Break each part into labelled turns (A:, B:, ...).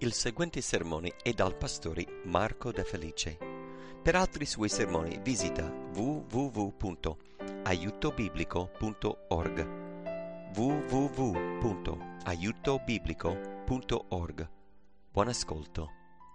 A: Il seguente sermone è dal pastore Marco De Felice. Per altri suoi sermoni visita www.aiutobiblico.org www.aiutobiblico.org. Buon ascolto.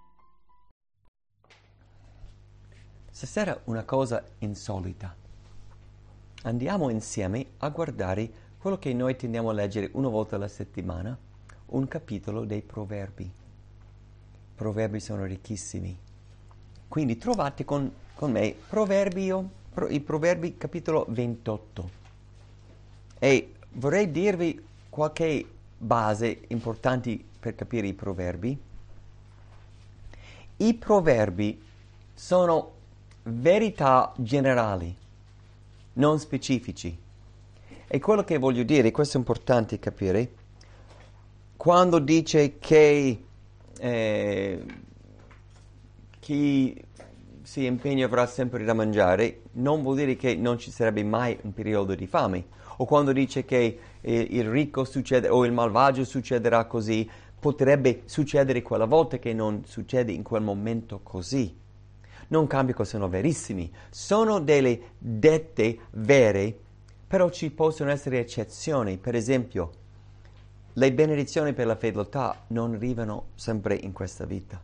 B: Stasera una cosa insolita. Andiamo insieme a guardare quello che noi tendiamo a leggere una volta alla settimana, un capitolo dei Proverbi. I proverbi sono ricchissimi. Quindi trovate con me i Proverbi capitolo 28. E vorrei dirvi qualche base importante per capire i Proverbi. I Proverbi sono verità generali, non specifici. E quello che voglio dire, questo è importante capire, quando dice che chi si impegna avrà sempre da mangiare, non vuol dire che non ci sarebbe mai un periodo di fame. O quando dice che il ricco succede o il malvagio succederà così, potrebbe succedere quella volta che non succede in quel momento così. Non cambia che sono verissimi, sono delle dette vere, però ci possono essere eccezioni. Per esempio, le benedizioni per la fedeltà non arrivano sempre in questa vita.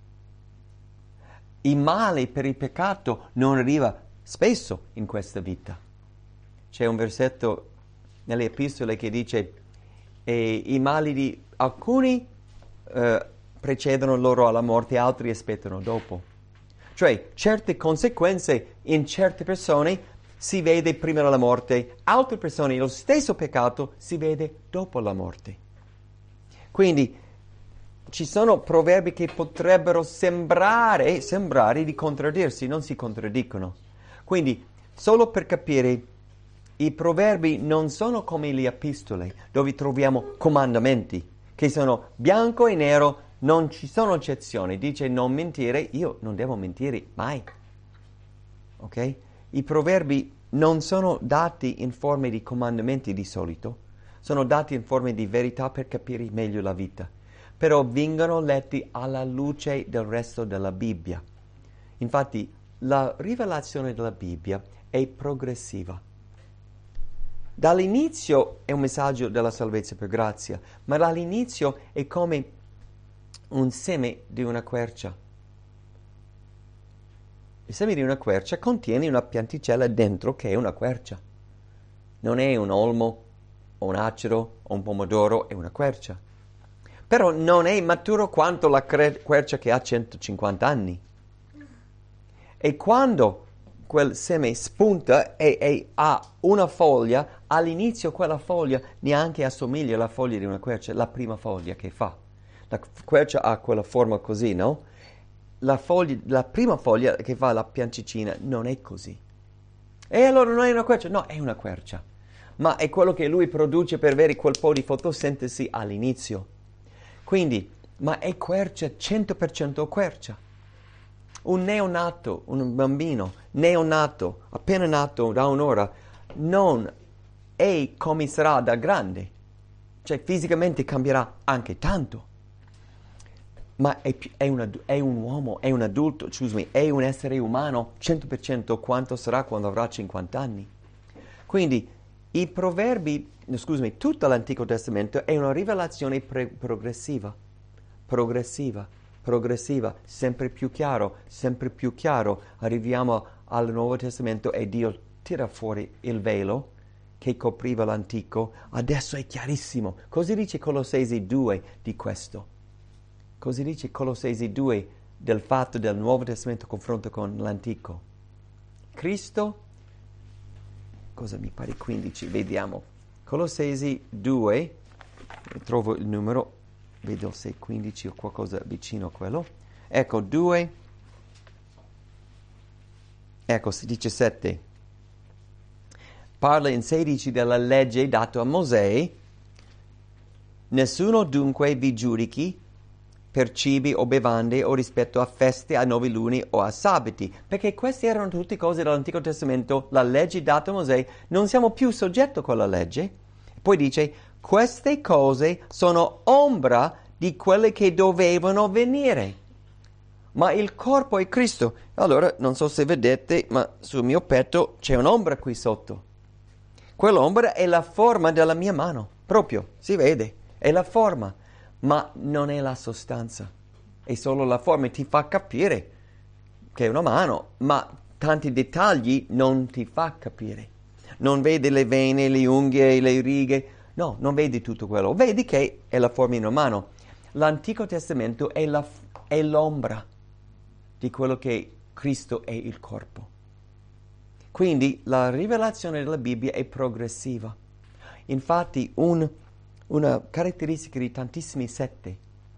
B: Il male per il peccato non arriva spesso in questa vita. C'è un versetto nelle epistole che dice i mali di alcuni precedono loro alla morte, altri aspettano dopo. Cioè, certe conseguenze in certe persone si vede prima della morte, altre persone lo stesso peccato si vede dopo la morte. Quindi ci sono proverbi che potrebbero sembrare di contraddirsi, non si contraddicono. Quindi, solo per capire, i proverbi non sono come le epistole, dove troviamo comandamenti, che sono bianco e nero, non ci sono eccezioni. Dice non mentire, io non devo mentire mai. Ok? I proverbi non sono dati in forma di comandamenti di solito, sono dati in forma di verità per capire meglio la vita, però vengono letti alla luce del resto della Bibbia. Infatti, la rivelazione della Bibbia è progressiva. Dall'inizio è un messaggio della salvezza per grazia, ma dall'inizio è come un seme di una quercia. Il seme di una quercia contiene una pianticella dentro che è una quercia. Non è un olmo, o un acero, o un pomodoro, è una quercia. Però non è maturo quanto la quercia che ha 150 anni. E quando quel seme spunta e ha una foglia, all'inizio quella foglia neanche assomiglia alla foglia di una quercia, la prima foglia che fa. La quercia ha quella forma così, no? La prima foglia che fa la pianticina non è così. E allora non è una quercia? No, è una quercia. Ma è quello che lui produce per avere quel po' di fotosintesi all'inizio. Quindi, ma è quercia, 100% quercia. Un neonato, un bambino neonato, appena nato da un'ora, non è come sarà da grande. Cioè fisicamente cambierà anche tanto. Ma è un uomo, è un adulto, è un essere umano 100% quanto sarà quando avrà 50 anni. Quindi i proverbi, tutto l'Antico Testamento è una rivelazione progressiva, sempre più chiaro. Arriviamo al Nuovo Testamento e Dio tira fuori il velo che copriva l'Antico, adesso è chiarissimo. Così dice Colossesi 2 di questo. Così dice Colossesi 2 del fatto del Nuovo Testamento confronto con l'Antico. Cristo, cosa mi pare 15, vediamo. Colossesi 2, trovo il numero, vedo se è 15 o qualcosa vicino a quello. Ecco, 2, ecco, 17. Parla in 16 della legge data a Mosè. Nessuno dunque vi giudichi per cibi o bevande o rispetto a feste, a nuove luni o a sabati, perché queste erano tutte cose dell'Antico Testamento, la legge data a Mosè, non siamo più soggetti a quella legge. Poi dice, queste cose sono ombra di quelle che dovevano venire. Ma il corpo è Cristo. Allora, non so se vedete, ma sul mio petto c'è un'ombra qui sotto. Quell'ombra è la forma della mia mano, proprio, si vede, è la forma, ma non è la sostanza. È solo la forma, ti fa capire che è una mano, ma tanti dettagli non ti fa capire. Non vedi le vene, le unghie, le righe, no, non vedi tutto quello. Vedi che è la forma in una mano. L'Antico Testamento è l'ombra di quello che Cristo è il corpo. Quindi la rivelazione della Bibbia è progressiva. Infatti una caratteristica di tantissime sette,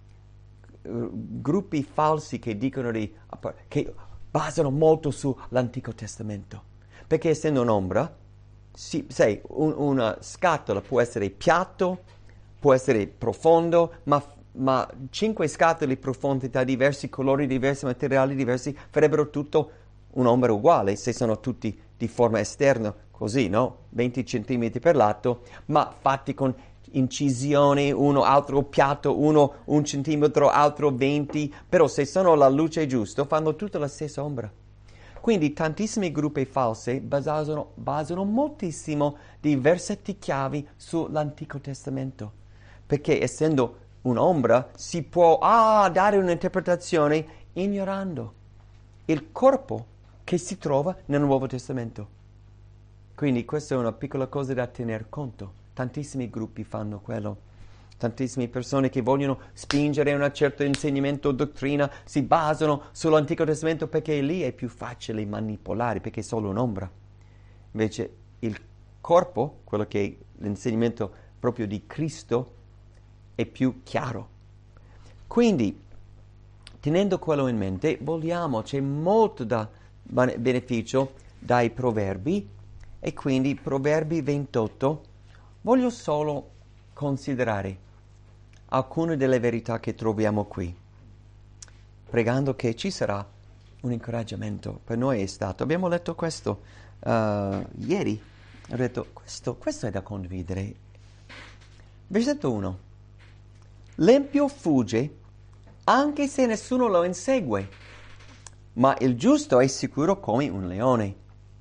B: gruppi falsi che dicono che basano molto sull'Antico Testamento. Perché essendo un'ombra, sai, una scatola può essere piatto, può essere profondo, ma 5 scatole di profondità diversi, colori diversi, materiali diversi, farebbero tutto un'ombra uguale se sono tutti di forma esterna, così, no? 20 centimetri per lato, ma fatti con incisioni, uno altro piatto, uno 1 centimetro, altro 20, però se sono la luce giusta fanno tutta la stessa ombra. Quindi tantissimi gruppi falsi basano moltissimo di versetti chiavi sull'Antico Testamento, perché essendo un'ombra si può dare un'interpretazione ignorando il corpo che si trova nel Nuovo Testamento. Quindi questa è una piccola cosa da tener conto. Tantissimi gruppi fanno quello. Tantissime persone che vogliono spingere un certo insegnamento o dottrina si basano sull'Antico Testamento perché lì è più facile manipolare, perché è solo un'ombra. Invece il corpo, quello che è l'insegnamento proprio di Cristo, è più chiaro. Quindi, tenendo quello in mente, c'è molto da beneficio dai proverbi, e quindi Proverbi 28 voglio solo considerare alcune delle verità che troviamo qui, pregando che ci sarà un incoraggiamento. Per noi è stato, abbiamo letto questo ieri, ho detto questo è da condividere. Versetto 1: l'empio fugge anche se nessuno lo insegue, ma il giusto è sicuro come un leone.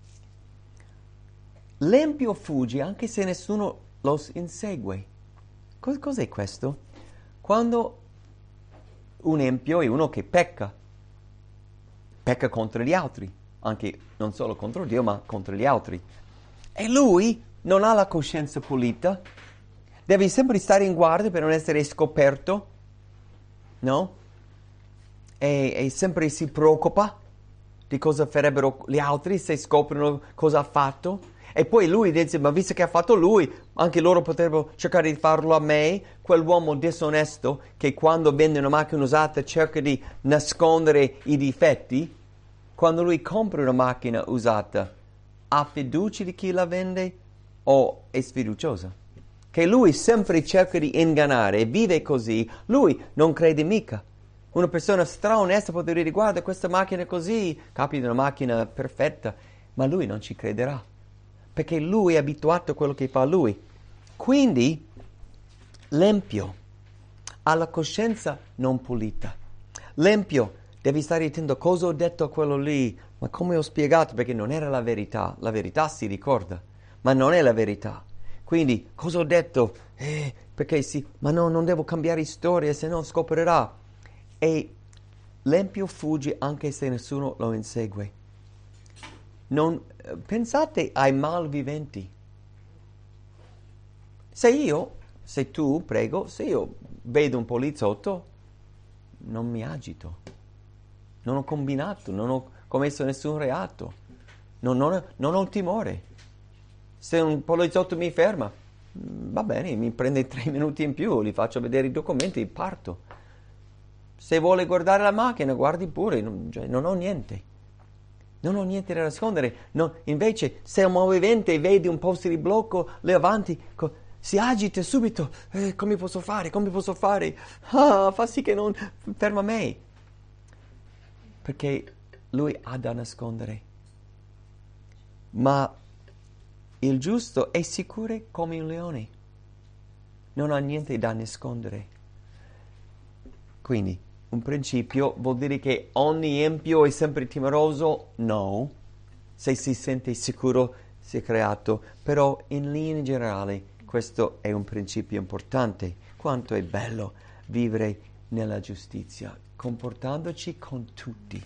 B: L'empio fugge anche se nessuno lo insegue. Cos'è questo? Quando un empio è uno che pecca contro gli altri, anche non solo contro Dio, ma contro gli altri. E lui non ha la coscienza pulita, deve sempre stare in guardia per non essere scoperto, no? E sempre si preoccupa di cosa farebbero gli altri se scoprono cosa ha fatto. E poi lui dice, ma visto che ha fatto lui, anche loro potrebbero cercare di farlo a me. Quell'uomo disonesto che quando vende una macchina usata cerca di nascondere i difetti, quando lui compra una macchina usata, ha fiducia di chi la vende o è sfiduciosa? Che lui sempre cerca di ingannare e vive così, lui non crede mica. Una persona straonesta può dire, guarda questa macchina è così, capi di una macchina perfetta, ma lui non ci crederà, perché lui è abituato a quello che fa lui. Quindi l'empio ha la coscienza non pulita. L'empio deve stare attento, cosa ho detto a quello lì, ma come ho spiegato, perché non era la verità si ricorda, ma non è la verità. Quindi cosa ho detto? Perché sì, ma no, non devo cambiare storia, se no scoprirà. E l'empio fugge anche se nessuno lo insegue. Pensate ai malviventi. Se io vedo un poliziotto, non mi agito. Non ho combinato, non ho commesso nessun reato. Non ho timore. Se un poliziotto mi ferma, va bene, mi prende 3 minuti in più, gli faccio vedere i documenti e parto. Se vuole guardare la macchina, guardi pure, non ho niente. Non ho niente da nascondere. Invece, se un malvivente vede un posto di blocco lì avanti, si agita subito. Come posso fare? Fa sì che non ferma me. Perché lui ha da nascondere. Ma il giusto è sicuro come un leone. Non ha niente da nascondere. Quindi, un principio vuol dire che ogni empio è sempre timoroso? No. Se si sente sicuro si è creato, però in linea generale questo è un principio importante. Quanto è bello vivere nella giustizia, comportandoci con tutti,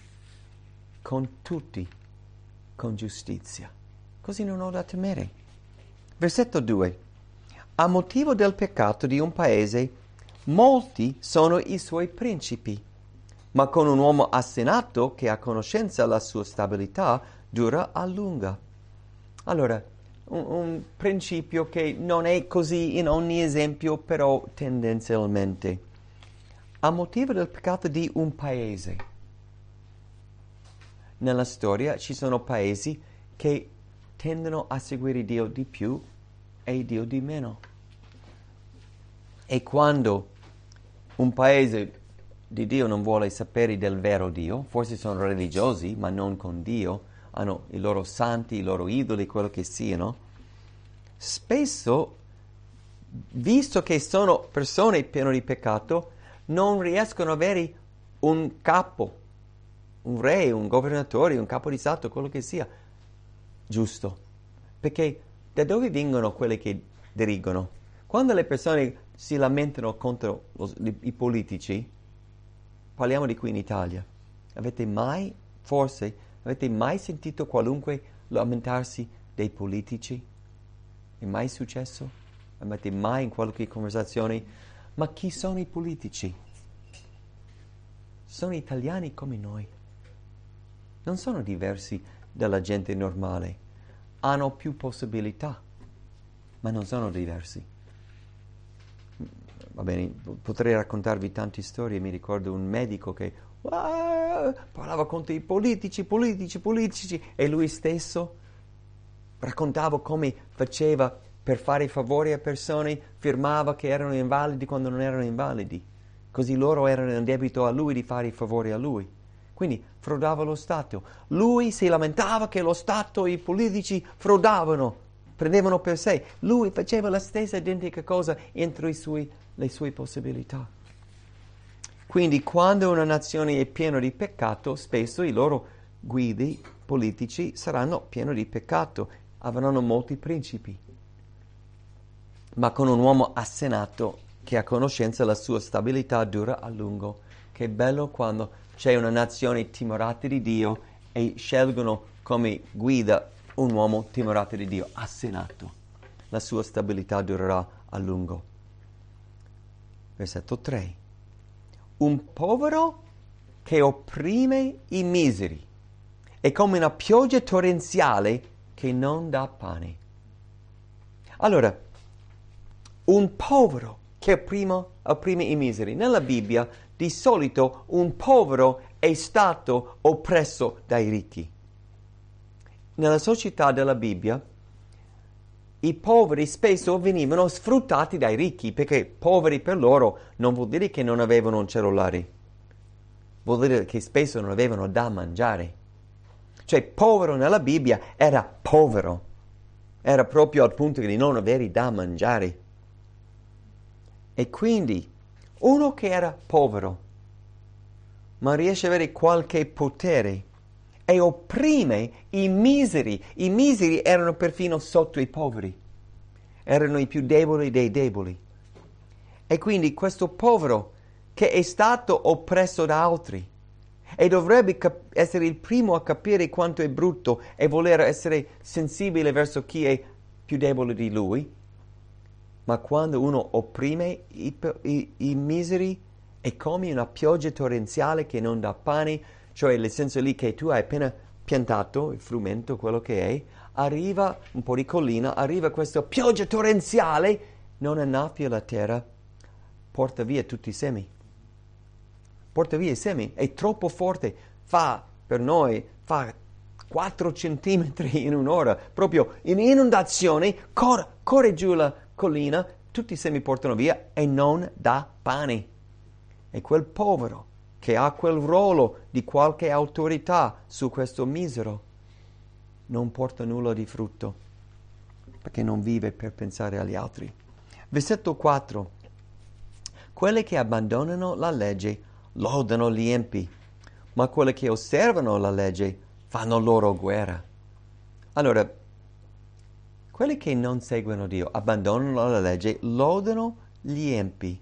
B: con giustizia. Così non ho da temere. Versetto 2. A motivo del peccato di un paese, molti sono i suoi principi, ma con un uomo assinato che ha conoscenza la sua stabilità dura a lunga. Allora, un principio che non è così in ogni esempio, però tendenzialmente. A motivo del peccato di un paese. Nella storia ci sono paesi che tendono a seguire Dio di più e Dio di meno. E quando un paese di Dio non vuole sapere del vero Dio, forse sono religiosi, ma non con Dio, hanno i loro santi, i loro idoli, quello che siano, spesso, visto che sono persone piene di peccato, non riescono ad avere un capo, un re, un governatore, un capo di stato, quello che sia, giusto. Perché da dove vengono quelli che dirigono? Quando le persone si lamentano contro i politici, parliamo di qui in Italia, avete mai sentito qualunque lamentarsi dei politici? È mai successo? Avete mai in qualche conversazione? Ma chi sono i politici? Sono italiani come noi. Non sono diversi dalla gente normale. Hanno più possibilità, ma non sono diversi. Va bene, potrei raccontarvi tante storie. Mi ricordo un medico che parlava contro i politici, e lui stesso raccontava come faceva per fare favori a persone, firmava che erano invalidi quando non erano invalidi, così loro erano in debito a lui di fare i favori a lui. Quindi frodava lo Stato. Lui si lamentava che lo Stato e i politici frodavano, prendevano per sé. Lui faceva la stessa identica cosa entro le sue possibilità. Quindi quando una nazione è piena di peccato, spesso i loro guidi politici saranno pieni di peccato, avranno molti principi. Ma con un uomo assenato che ha conoscenza la sua stabilità dura a lungo. Che bello quando c'è una nazione timorata di Dio e scelgono come guida un uomo timorato di Dio, assenato. La sua stabilità durerà a lungo. Versetto 3. Un povero che opprime i miseri è come una pioggia torrenziale che non dà pane. Allora, un povero che opprime i miseri. Nella Bibbia, di solito, un povero è stato oppresso dai ricchi. Nella società della Bibbia, i poveri spesso venivano sfruttati dai ricchi, perché poveri per loro non vuol dire che non avevano un cellulare, vuol dire che spesso non avevano da mangiare. Cioè, povero nella Bibbia era povero, era proprio al punto di non avere da mangiare. E quindi uno che era povero, ma riesce ad avere qualche potere e opprime i miseri. I miseri erano perfino sotto i poveri, erano i più deboli dei deboli. E quindi questo povero che è stato oppresso da altri e dovrebbe essere il primo a capire quanto è brutto e voler essere sensibile verso chi è più debole di lui, ma quando uno opprime i miseri è come una pioggia torrenziale che non dà pane, cioè nel senso lì che tu hai appena piantato il frumento, quello che è, arriva un po' di collina, arriva questa pioggia torrenziale, non annaffia la terra, porta via tutti i semi. Porta via i semi, è troppo forte, fa 4 centimetri in un'ora, proprio in inondazione, corre giù la collina, tutti i semi portano via e non dà pane. E quel povero che ha quel ruolo di qualche autorità su questo misero non porta nulla di frutto, perché non vive per pensare agli altri. Versetto 4. Quelli che abbandonano la legge lodano gli empi, ma quelli che osservano la legge fanno loro guerra. Allora, quelli che non seguono Dio, abbandonano la legge, lodano gli empi.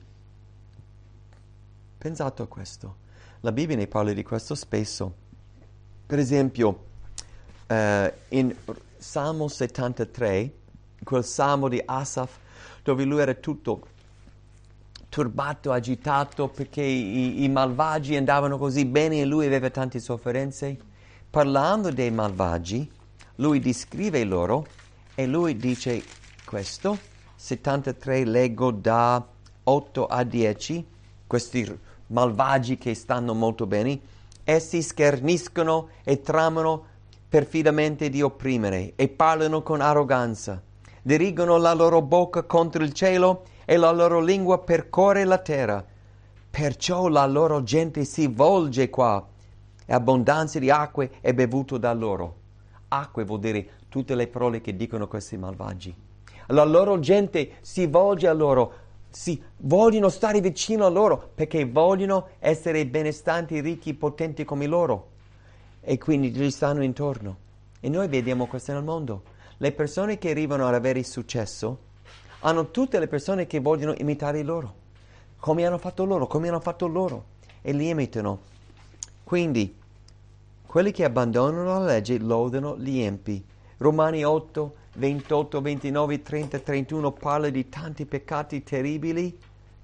B: Pensate a questo. La Bibbia ne parla di questo spesso. Per esempio, in Salmo 73, quel salmo di Asaf, dove lui era tutto turbato, agitato, perché i malvagi andavano così bene e lui aveva tante sofferenze. Parlando dei malvagi, lui descrive loro e lui dice questo, 73, leggo da 8 a 10, questi malvagi che stanno molto bene, essi scherniscono e tramano perfidamente di opprimere e parlano con arroganza, dirigono la loro bocca contro il cielo e la loro lingua percorre la terra. Perciò la loro gente si volge qua e abbondanza di acque è bevuto da loro. Acque vuol dire tutte le parole che dicono questi malvagi. La loro gente si volge a loro, vogliono stare vicino a loro perché vogliono essere benestanti, ricchi, potenti come loro. E quindi gli stanno intorno. E noi vediamo questo nel mondo. Le persone che arrivano ad avere successo hanno tutte le persone che vogliono imitare loro. Come hanno fatto loro. E li imitano. Quindi, quelli che abbandonano la legge lodano gli empi. Romani 8, 28, 29, 30, 31 parla di tanti peccati terribili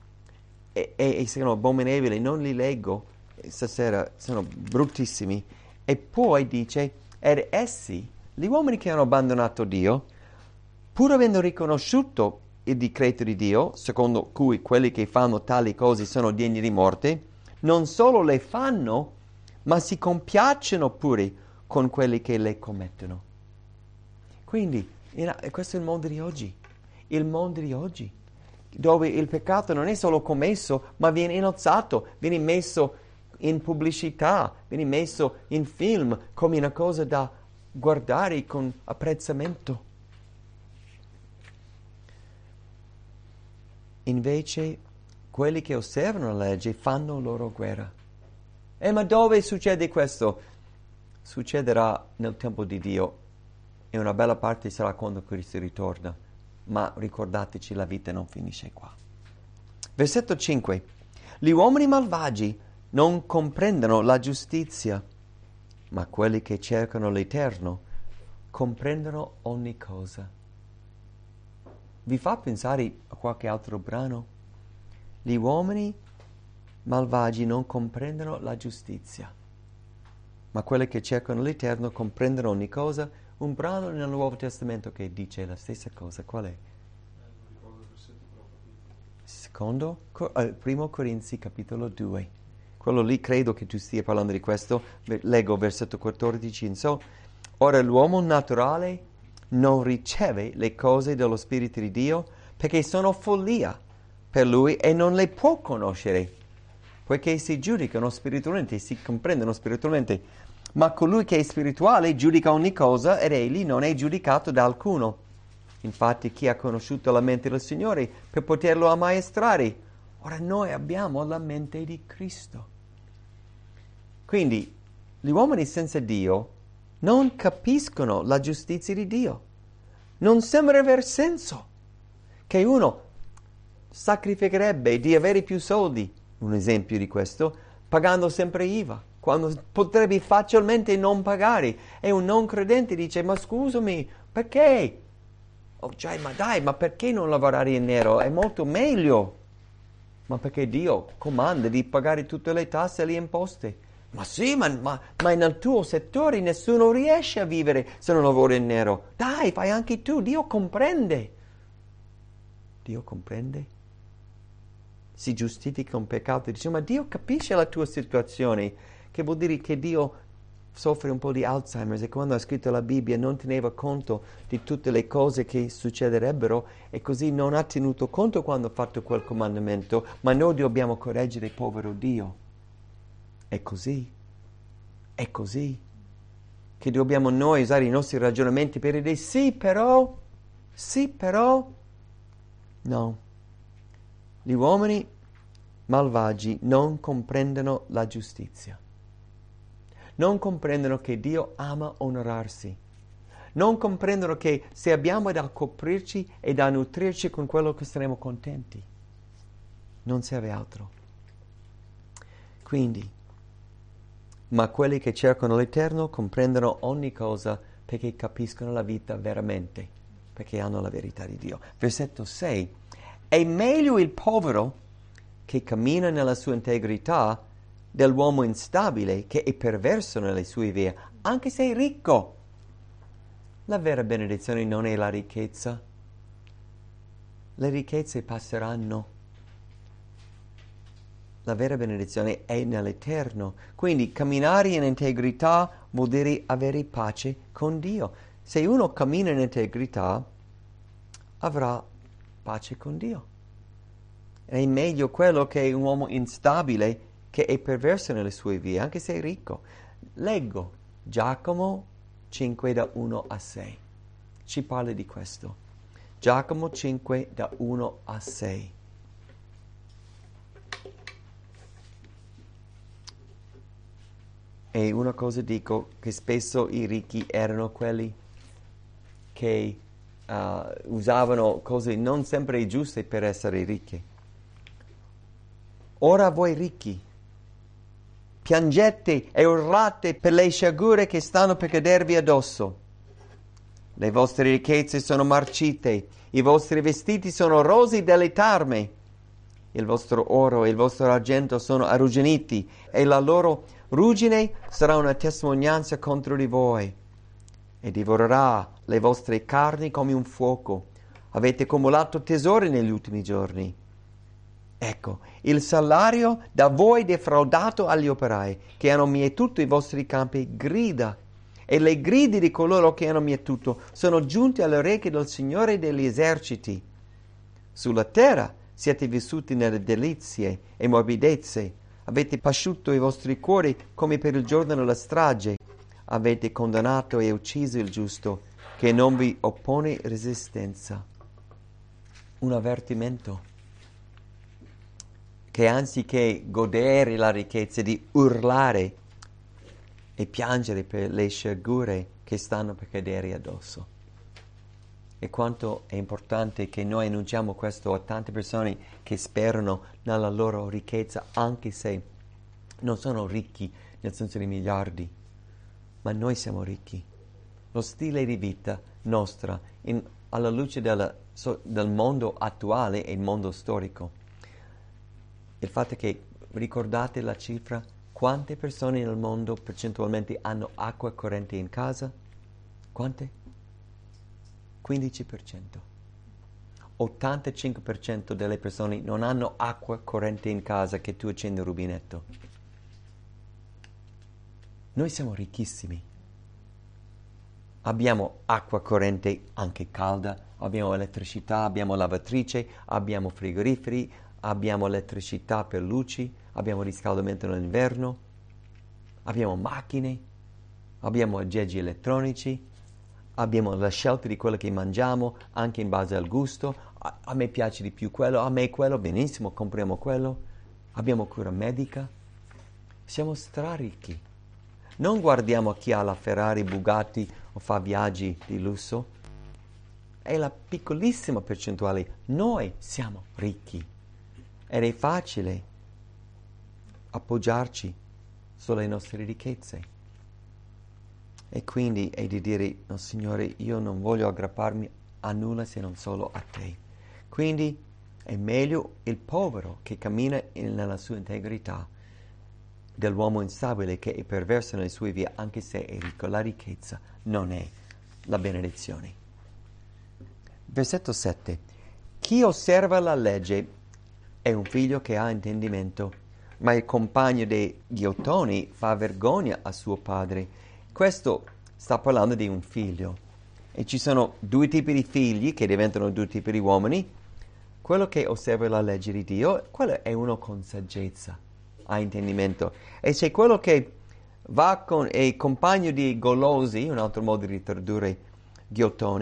B: e sono abominevoli. Non li leggo stasera, sono bruttissimi. E poi dice, ed essi, gli uomini che hanno abbandonato Dio, pur avendo riconosciuto il decreto di Dio, secondo cui quelli che fanno tali cose sono degni di morte, non solo le fanno, ma si compiacciono pure con quelli che le commettono. Quindi, questo è il mondo di oggi. Il mondo di oggi, dove il peccato non è solo commesso, ma viene innalzato, viene messo in pubblicità, viene messo in film come una cosa da guardare con apprezzamento. Invece, quelli che osservano la legge fanno loro guerra. Ma dove succede questo? Succederà nel tempo di Dio e una bella parte sarà quando Cristo ritorna. Ma ricordateci, la vita non finisce qua. Versetto 5. Gli uomini malvagi non comprendono la giustizia, ma quelli che cercano l'Eterno comprendono ogni cosa. Vi fa pensare a qualche altro brano? Gli uomini malvagi non comprendono la giustizia, ma quelli che cercano l'Eterno comprendono ogni cosa. Un brano nel Nuovo Testamento che dice la stessa cosa. Qual è? Primo Corinzi capitolo 2. Quello lì credo che tu stia parlando di questo. Leggo versetto 14 in so. Ora l'uomo naturale non riceve le cose dello Spirito di Dio perché sono follia per lui e non le può conoscere, poiché si giudicano spiritualmente, si comprendono spiritualmente. Ma colui che è spirituale giudica ogni cosa ed egli non è giudicato da alcuno. Infatti chi ha conosciuto la mente del Signore per poterlo ammaestrare? Ora noi abbiamo la mente di Cristo. Quindi gli uomini senza Dio non capiscono la giustizia di Dio. Non sembra aver senso che uno sacrificherebbe di avere più soldi, un esempio di questo, pagando sempre IVA, quando potrebbe facilmente non pagare. E un non credente dice, ma scusami, perché? Ma perché non lavorare in nero? È molto meglio. Ma perché Dio comanda di pagare tutte le tasse e le imposte. Ma sì, ma nel tuo settore nessuno riesce a vivere se non lavora in nero. Dai, fai anche tu, Dio comprende. Dio comprende? Si giustifica un peccato e dice, ma Dio capisce la tua situazione, che vuol dire che Dio soffre un po' di Alzheimer e quando ha scritto la Bibbia non teneva conto di tutte le cose che succederebbero e così non ha tenuto conto quando ha fatto quel comandamento, ma noi dobbiamo correggere il povero Dio. È così che dobbiamo noi usare i nostri ragionamenti per dire sì però, no. Gli uomini malvagi non comprendono la giustizia. Non comprendono che Dio ama onorarsi. Non comprendono che se abbiamo da coprirci e da nutrirci con quello che saremo contenti. Non serve altro. Quindi, ma quelli che cercano l'Eterno comprendono ogni cosa perché capiscono la vita veramente, perché hanno la verità di Dio. Versetto 6. È meglio il povero che cammina nella sua integrità dell'uomo instabile che è perverso nelle sue vie, anche se è ricco. La vera benedizione non è la ricchezza. Le ricchezze passeranno. La vera benedizione è nell'Eterno. Quindi camminare in integrità vuol dire avere pace con Dio. Se uno cammina in integrità, avrà pace con Dio. È meglio quello che un uomo instabile che è perverso nelle sue vie, anche se è ricco. Leggo Giacomo 5 da 1 a 6. Ci parla di questo. Giacomo 5 da 1 a 6. E una cosa dico, che spesso i ricchi erano quelli che usavano cose non sempre giuste per essere ricchi. Ora voi ricchi, piangete e urlate per le sciagure che stanno per cadervi addosso. Le vostre ricchezze sono marcite, i vostri vestiti sono rosi dalle tarme. Il vostro oro e il vostro argento sono arrugginiti e la loro ruggine sarà una testimonianza contro di voi e divorerà le vostre carni come un fuoco. Avete accumulato tesori negli ultimi giorni. Ecco, il salario da voi defraudato agli operai che hanno mietuto i vostri campi grida, e le grida di coloro che hanno mietuto sono giunte alle orecchie del Signore degli eserciti. Sulla terra siete vissuti nelle delizie e morbidezze, avete pasciuto i vostri cuori come per il giorno della strage, avete condannato e ucciso il giusto, che non vi oppone resistenza. Un avvertimento. Che anziché godere la ricchezza di urlare e piangere per le sciagure che stanno per cadere addosso. E quanto è importante che noi annunciamo questo a tante persone che sperano nella loro ricchezza, anche se non sono ricchi nel senso di miliardi, ma noi siamo ricchi. Lo stile di vita nostra, alla luce del mondo attuale e il mondo storico, il fatto che, ricordate la cifra, quante persone nel mondo percentualmente hanno acqua corrente in casa? Quante? 15%. 85% delle persone non hanno acqua corrente in casa che tu accendi il rubinetto. Noi siamo ricchissimi. Abbiamo acqua corrente anche calda, abbiamo elettricità, abbiamo lavatrice, abbiamo frigoriferi, abbiamo elettricità per luci, abbiamo riscaldamento nell'inverno, abbiamo macchine, abbiamo aggeggi elettronici, abbiamo la scelta di quello che mangiamo anche in base al gusto. A me piace di più quello, a me quello, benissimo, compriamo quello. Abbiamo cura medica. Siamo straricchi. Non guardiamo chi ha la Ferrari, Bugatti o fa viaggi di lusso. È la piccolissima percentuale. Noi siamo ricchi. Ed è facile appoggiarci sulle nostre ricchezze. E quindi è di dire, no Signore, io non voglio aggrapparmi a nulla se non solo a Te. Quindi è meglio il povero che cammina nella sua integrità dell'uomo instabile che è perverso nelle sue vie, anche se è ricco. La ricchezza non è la benedizione. Versetto 7. Chi osserva la legge è un figlio che ha intendimento, ma il compagno dei ghiottoni fa vergogna a suo padre. Questo sta parlando di un figlio. E ci sono due tipi di figli che diventano due tipi di uomini. Quello che osserva la legge di Dio, quello è uno con saggezza, ha intendimento. E c'è quello che va con è compagno di golosi, un altro modo di tradurre ghiottoni,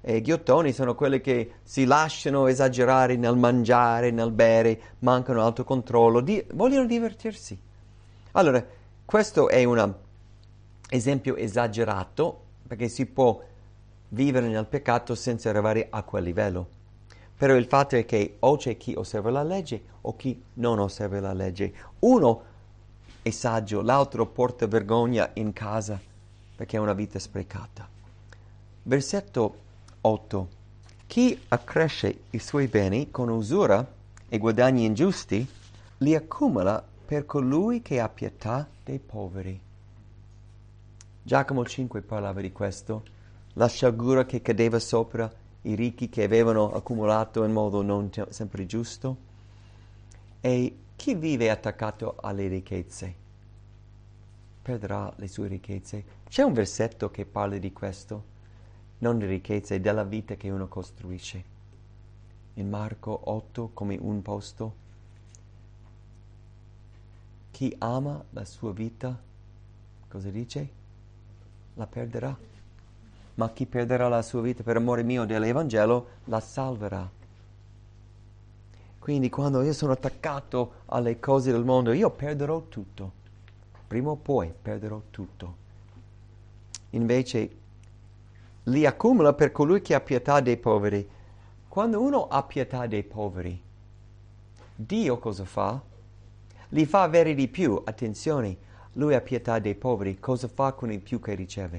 B: E ghiottoni sono quelli che si lasciano esagerare nel mangiare, nel bere, mancano autocontrollo, vogliono divertirsi. Allora, questo è un esempio esagerato, perché si può vivere nel peccato senza arrivare a quel livello. Però il fatto è che o c'è chi osserva la legge o chi non osserva la legge. Uno è saggio, l'altro porta vergogna in casa perché è una vita sprecata. Versetto 8. Chi accresce i suoi beni con usura e guadagni ingiusti, li accumula per colui che ha pietà dei poveri. Giacomo 5 parlava di questo, la sciagura che cadeva sopra i ricchi che avevano accumulato in modo non sempre giusto. E chi vive attaccato alle ricchezze perderà le sue ricchezze. C'è un versetto che parla di questo, non di ricchezze, della vita che uno costruisce. In Marco 8 come un posto. Chi ama la sua vita, cosa dice? La perderà. Ma chi perderà la sua vita per amore mio dell'Evangelo, la salverà. Quindi quando io sono attaccato alle cose del mondo, io perderò tutto. Prima o poi perderò tutto. Invece li accumula per colui che ha pietà dei poveri. Quando uno ha pietà dei poveri, Dio cosa fa? Li fa avere di più. Attenzione, lui ha pietà dei poveri. Cosa fa con il più che riceve?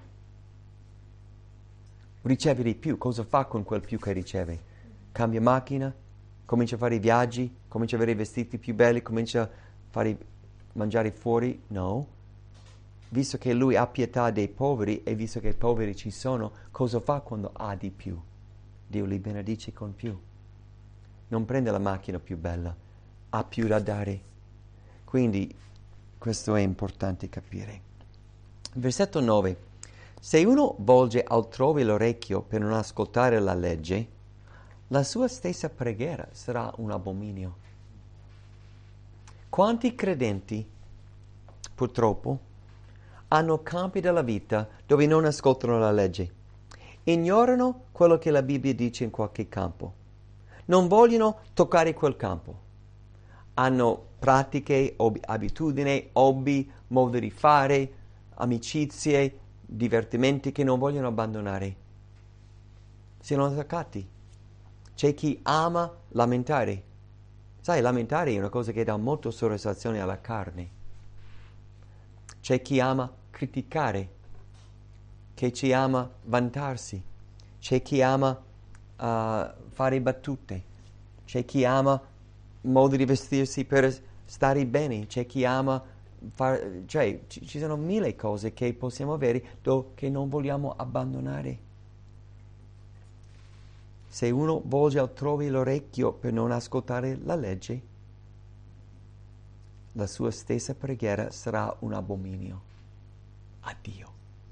B: Riceve di più. Cosa fa con quel più che riceve? Cambia macchina, comincia a fare i viaggi, comincia a avere i vestiti più belli, comincia a fare mangiare fuori? No. Visto che lui ha pietà dei poveri e visto che i poveri ci sono, cosa fa quando ha di più? Dio li benedice con più. Non prende la macchina più bella, ha più da dare. Quindi questo è importante capire. Versetto 9. Se uno volge altrove l'orecchio per non ascoltare la legge, la sua stessa preghiera sarà un abominio. Quanti credenti, purtroppo, hanno campi della vita dove non ascoltano la legge, ignorano quello che la Bibbia dice in qualche campo, non vogliono toccare quel campo, hanno pratiche, abitudini, hobby, modi di fare, amicizie, divertimenti che non vogliono abbandonare. Siano attaccati. C'è chi ama lamentare. Sai, lamentare è una cosa che dà molta soddisfazione alla carne. C'è chi ama criticare, che ci ama vantarsi, c'è chi ama fare battute, c'è chi ama modi di vestirsi per stare bene, c'è chi ama cioè ci sono mille cose che possiamo avere che non vogliamo abbandonare. Se uno volge altrove l'orecchio per non ascoltare la legge, la sua stessa preghiera sarà un abominio a Dio.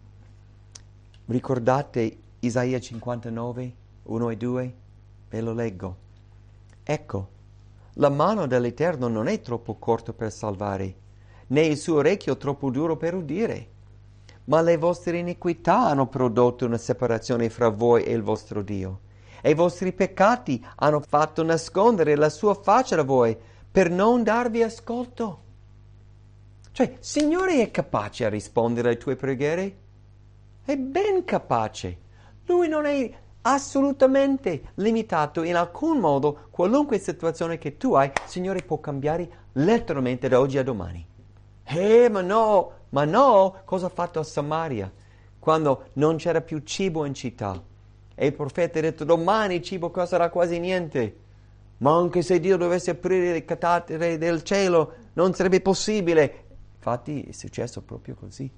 B: Ricordate Isaia 59, 1 e 2? Ve lo leggo. Ecco, la mano dell'Eterno non è troppo corta per salvare, né il suo orecchio troppo duro per udire. Ma le vostre iniquità hanno prodotto una separazione fra voi e il vostro Dio, e i vostri peccati hanno fatto nascondere la sua faccia da voi, per non darvi ascolto. Cioè, Signore è capace a rispondere alle tue preghiere? È ben capace. Lui non è assolutamente limitato in alcun modo. Qualunque situazione che tu hai, Signore può cambiare letteralmente da oggi a domani. Ma no, cosa ha fatto a Samaria? Quando non c'era più cibo in città. E il profeta ha detto, domani il cibo costerà quasi niente. Ma anche se Dio dovesse aprire le catarre del cielo, non sarebbe possibile. Infatti è successo proprio così.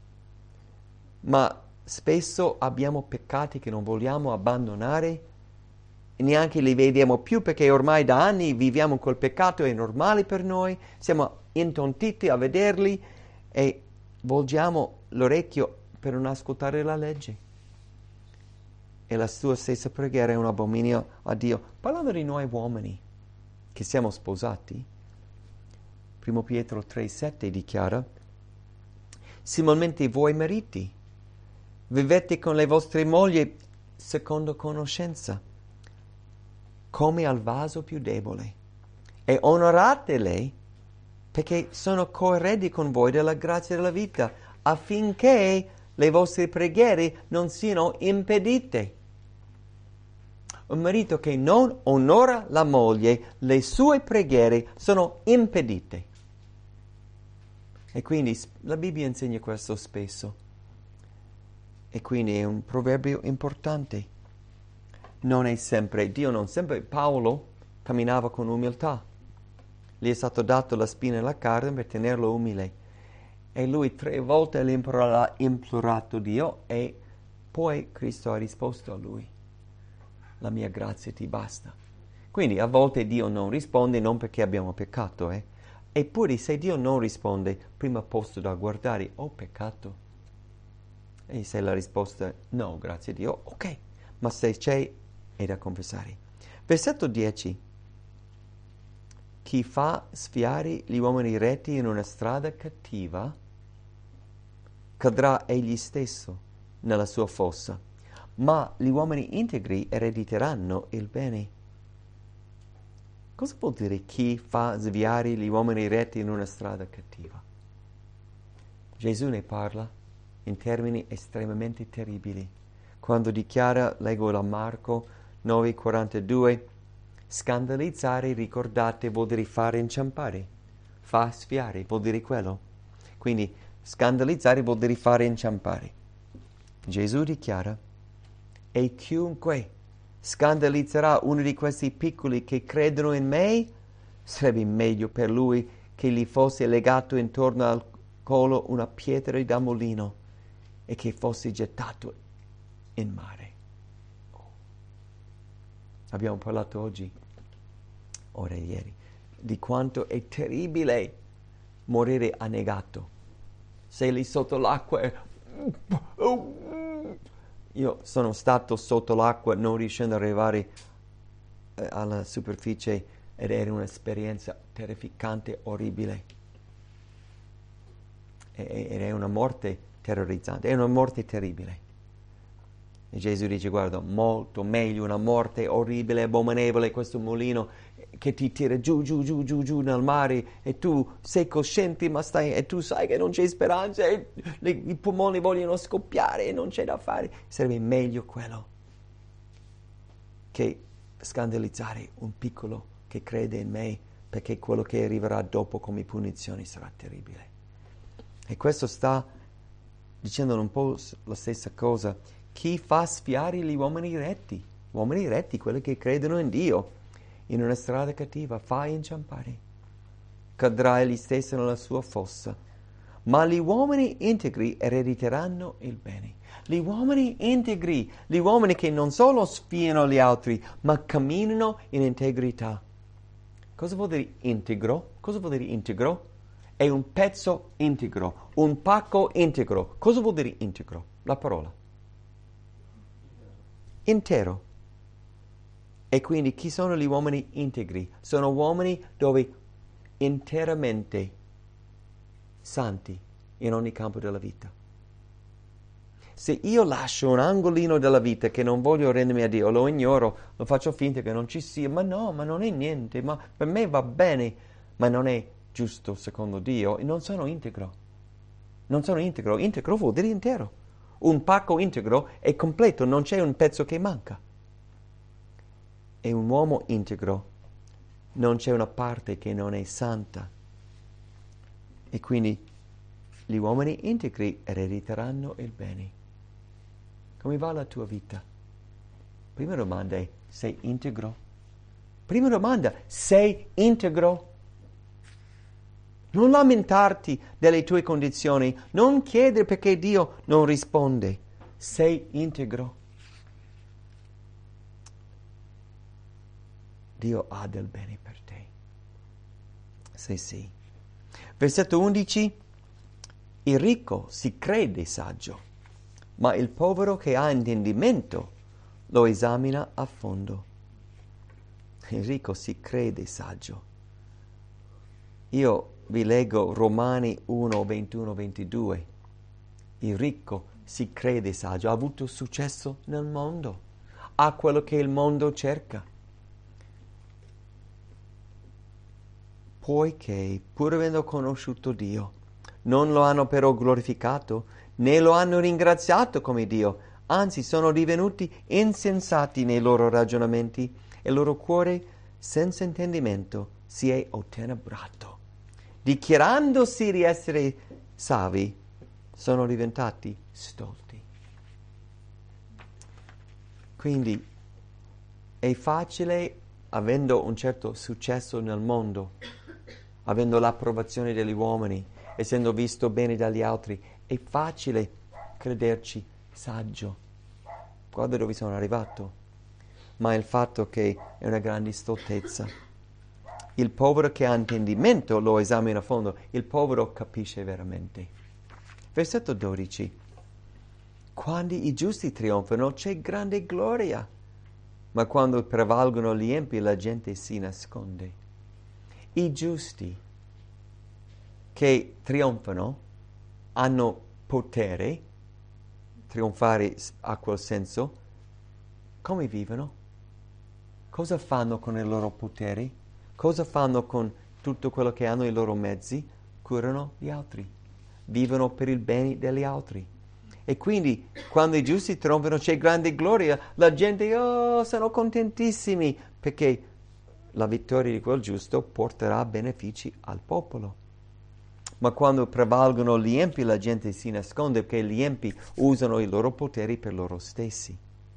B: Ma spesso abbiamo peccati che non vogliamo abbandonare e neanche li vediamo più perché ormai da anni viviamo col peccato, è normale per noi, siamo intontiti a vederli e volgiamo l'orecchio per non ascoltare la legge. E la sua stessa preghiera è un abominio a Dio. Parlando di noi uomini che siamo sposati, 1 Pietro 3,7 dichiara: similmente voi mariti, vivete con le vostre mogli secondo conoscenza, come al vaso più debole, e onoratele, perché sono coerenti con voi della grazia della vita, affinché le vostre preghiere non siano impedite. Un marito che non onora la moglie, le sue preghiere sono impedite. E quindi la Bibbia insegna questo spesso. E quindi è un proverbio importante. Non è sempre, Dio non sempre, Paolo camminava con umiltà. Gli è stato dato la spina e la carne per tenerlo umile. E lui 3 volte ha implorato Dio e poi Cristo ha risposto a lui. La mia grazia ti basta. Quindi a volte Dio non risponde non perché abbiamo peccato, Eppure se Dio non risponde, primo posto da guardare, ho peccato. E se la risposta è no, grazie a Dio, ok. Ma se c'è, è da confessare. Versetto 10. Chi fa sfiare gli uomini retti in una strada cattiva, cadrà egli stesso nella sua fossa, ma gli uomini integri erediteranno il bene. Cosa vuol dire chi fa sviare gli uomini retti in una strada cattiva? Gesù ne parla in termini estremamente terribili. Quando dichiara, leggo da Marco 9,42, scandalizzare, ricordate, vuol dire fare inciampare. Fa sfiare, vuol dire quello. Quindi scandalizzare vuol dire fare inciampare. Gesù dichiara, e chiunque scandalizzerà uno di questi piccoli che credono in me, sarebbe meglio per lui che gli fosse legato intorno al collo una pietra da mulino e che fosse gettato in mare. Abbiamo parlato oggi, ora e ieri, di quanto è terribile morire annegato. Sei lì sotto l'acqua Io sono stato sotto l'acqua non riuscendo ad arrivare alla superficie ed era un'esperienza terrificante, orribile. Ed è una morte terrorizzante, è una morte terribile. E Gesù dice, guarda, molto meglio una morte orribile, abominevole, questo mulino che ti tira giù nel mare e tu sei cosciente ma stai e tu sai che non c'è speranza e i polmoni vogliono scoppiare e non c'è da fare. Sarebbe meglio quello che scandalizzare un piccolo che crede in me, perché quello che arriverà dopo come punizione sarà terribile. E questo sta dicendo un po' la stessa cosa. Chi fa sfiare gli uomini retti, quelli che credono in Dio, in una strada cattiva, fa inciampare. Cadrà egli stesso nella sua fossa. Ma gli uomini integri erediteranno il bene. Gli uomini integri, gli uomini che non solo sfiano gli altri, ma camminano in integrità. Cosa vuol dire integro? Cosa vuol dire integro? È un pezzo integro, un pacco integro. Cosa vuol dire integro? La parola. Intero. E quindi chi sono gli uomini integri? Sono uomini dove interamente santi in ogni campo della vita. Se io lascio un angolino della vita che non voglio rendermi a Dio, lo ignoro, lo faccio finta che non ci sia, ma no, ma non è niente, ma per me va bene, ma non è giusto secondo Dio, e non sono integro. Non sono integro. Integro vuol dire intero. Un pacco integro è completo, non c'è un pezzo che manca. E un uomo integro non c'è una parte che non è santa. E quindi gli uomini integri erediteranno il bene. Come va la tua vita? Prima domanda è, sei integro? Prima domanda, sei integro? Non lamentarti delle tue condizioni, non chiedere perché Dio non risponde. Sei integro. Dio ha del bene per te. Se sì. Versetto 11. Il ricco si crede saggio, ma il povero che ha intendimento lo esamina a fondo. Il ricco si crede saggio. Io vi leggo Romani 1, 21, 22. Il ricco si crede saggio, ha avuto successo nel mondo. a quello che il mondo cerca. Poiché, pur avendo conosciuto Dio, non lo hanno però glorificato, né lo hanno ringraziato come Dio, anzi sono divenuti insensati nei loro ragionamenti e il loro cuore senza intendimento si è ottenebrato. Dichiarandosi di essere savi, sono diventati stolti. Quindi è facile, avendo un certo successo nel mondo, avendo l'approvazione degli uomini, essendo visto bene dagli altri, è facile crederci saggio. Guarda dove sono arrivato. Ma il fatto che è una grande stoltezza. Il povero che ha intendimento lo esamina a fondo, il povero capisce veramente. Versetto 12. Quando i giusti trionfano c'è grande gloria, ma quando prevalgono gli empi la gente si nasconde. I giusti che trionfano hanno potere, trionfare a quel senso, come vivono? Cosa fanno con i loro poteri? Cosa fanno con tutto quello che hanno i loro mezzi? Curano gli altri, vivono per il bene degli altri. E quindi quando i giusti trionfano c'è grande gloria, la gente, sono contentissimi, perché la vittoria di quel giusto porterà benefici al popolo. Ma quando prevalgono gli empi, la gente si nasconde, perché gli empi usano i loro poteri per loro stessi.